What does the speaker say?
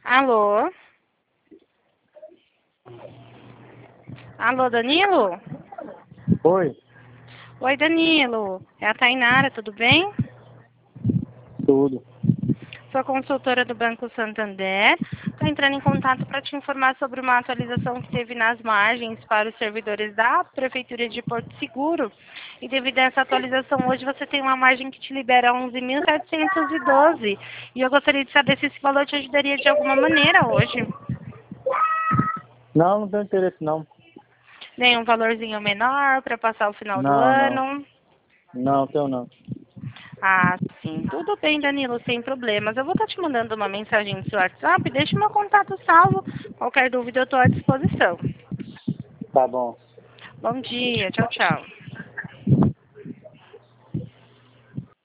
Alô? Alô, Danilo? Oi, Oi, Danilo. É a Tainara, tudo bem? tudo. Sou consultora do Banco Santander. Estou entrando em contato para te informar sobre uma atualização que teve nas margens para os servidores da Prefeitura de Porto Seguro. E devido a essa atualização, hoje você tem uma margem que te libera 11.712. E eu gostaria de saber se esse valor te ajudaria de alguma maneira hoje. Não, não tenho interesse não. Nem um valorzinho menor para passar o final do Não, não. ano. Não, tenho não. Ah, sim. Tudo bem, Danilo, sem problemas. Eu vou estar te mandando uma mensagem no seu WhatsApp. Deixe meu contato salvo. Qualquer dúvida, eu estou à disposição. Tá bom. Bom dia. Tchau, tchau.